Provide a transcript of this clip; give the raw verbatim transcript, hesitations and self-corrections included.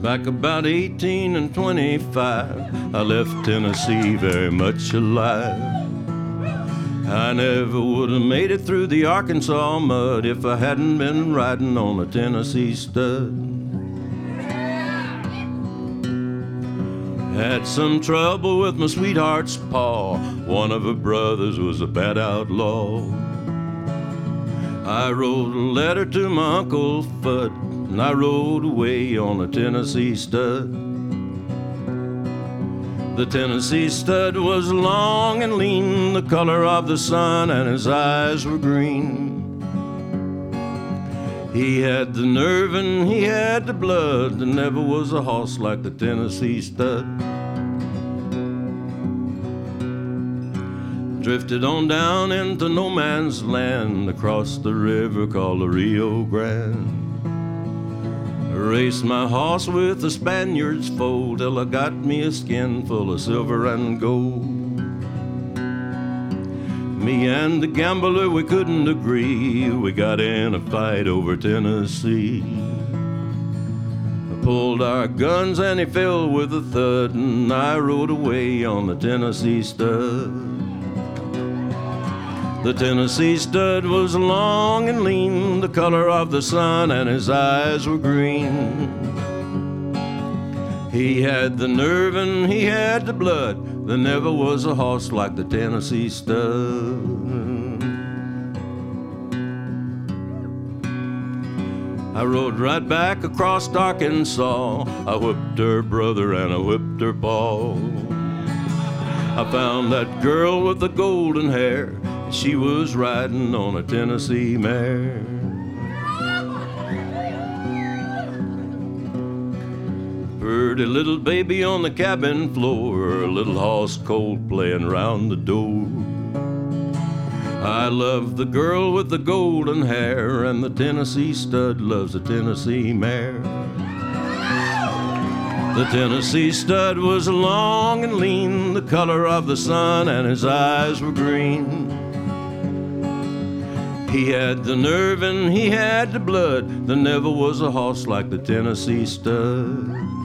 Back about eighteen and twenty-five, I left Tennessee very much alive. I never would have made it through the Arkansas mud if I hadn't been riding on a Tennessee stud. Had some trouble with my sweetheart's paw. One of her brothers was a bad outlaw. I wrote a letter to my Uncle Fudd, and I rode away on a Tennessee stud. The Tennessee stud was long and lean, the color of the sun, and his eyes were green. He had the nerve and he had the blood. There never was a horse like the Tennessee stud. Drifted on down into no man's land, across the river called the Rio Grande. Raced my horse with the Spaniard's foal till I got me a skin full of silver and gold. Me and the gambler, we couldn't agree. We got in a fight over Tennessee. I pulled our guns and he fell with a thud, and I rode away on the Tennessee stud. The Tennessee stud was long and lean, the color of the sun, and his eyes were green. He had the nerve and he had the blood. There never was a horse like the Tennessee stud. I rode right back across Arkansas. I whipped her brother and I whipped her pa. I found that girl with the golden hair. She was riding on a Tennessee mare. Pretty little baby on the cabin floor, a little horse cold playing round the door. I love the girl with the golden hair, and the Tennessee stud loves a Tennessee mare. The Tennessee stud was long and lean, the color of the sun, and his eyes were green. He had the nerve and he had the blood. There never was a horse like the Tennessee stud.